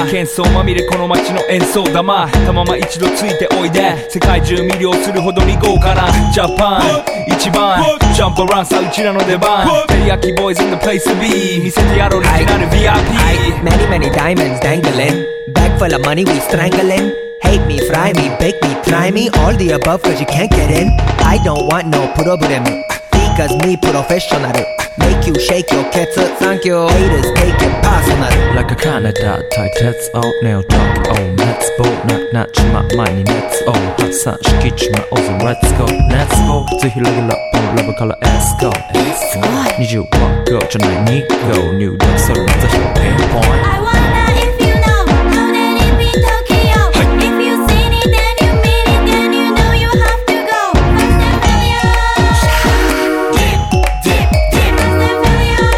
喧騒まみれこの街の演奏玉たまま一度ついておいで世界中魅了するほどに豪華なジャパン一番ジャンプアラウンさうちらの出番テリヤキボーイズ in the place to be 見せてやろうオリジナル VIP Many many diamonds dangling Bag full of money we strangling Hate me, fry me, bake me, try me All the above cause you can't get in I don't want no problem Because me professional Make you shake your cats Thank you Haters take it personal Like a Canada tight heads out nail talk Oh let's goなっちま前に熱を発散しきちまおうぞ Let's go Let's go ぜひレギュラーポンラブから Let's go 20は Go じゃない2 Go 入力するのぜひをピンポイント I wonder if you know How that it be Tokyo If you seen it then you mean it Then you know you have to go First and failure Dip, dip, dip First and failure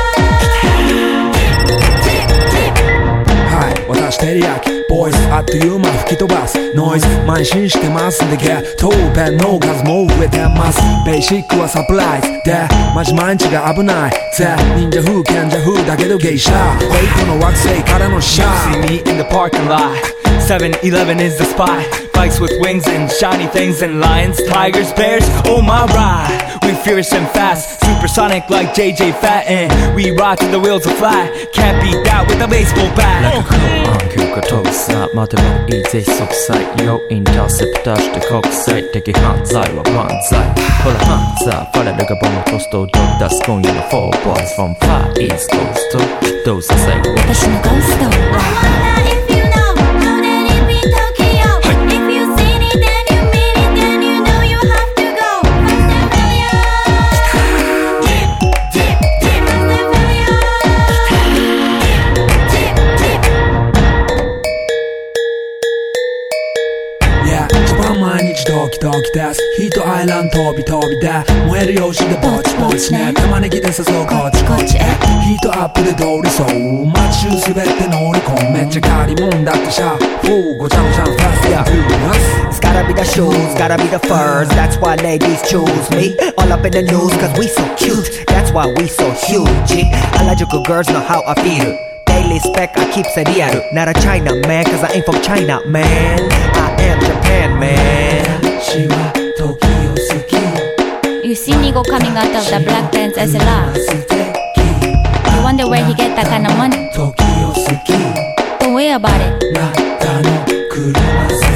Dip, dip, dip はい私テリヤキボイスあっという間吹き飛ばすノイズ慢心してますんでゲットペンの数も増えてますベーシックはサプライズでマジ毎日が危ないぜ忍者風賢者風だけどゲイシャウェイトの惑星からのシャー See me in the parking lot 7-Eleven is the spot Bikes with wings and shiny things and lions, tigers, bears, oh my ride We fierce and fast, supersonic like JJ Fatten We ride till the wheels are flat Can't beat that with a baseball bat Like a cool on 急化飛ぶさ待てばいいぜ即歳よインターセプターして国際的犯罪は万歳ほらハンザーファレルがボムトストをドッ出す今夜の4 boys from far east coast どうさせ私のゴースト I wonder if you know How that it be Tokyo If you seen it then you mean it Then you know you have to go First and failure Dip, dip, dip First and failure Dip, dip, dip Yeah 一番毎日ドキドキですヒートアイランド飛び飛びで燃える用紙でぼちぼちね玉ねぎで誘うこっちこっちへヒートアップで通りそう街中滑って乗り込むめっちゃ借りもんだってシャーごちゃごちゃファストや It's gotta be the shoes, gotta be the furs That's why ladies choose me All up in the news cause we so cute That's why we so huge Harajuku girls know how I feel Daily spec I keep it real Not a China man cause I ain't from China man I am Japan man 私は時を好き You see Nigo coming out of the black pants as a laugh You wonder where he get that kind of money 時を好き Don't worry about it なたの車好き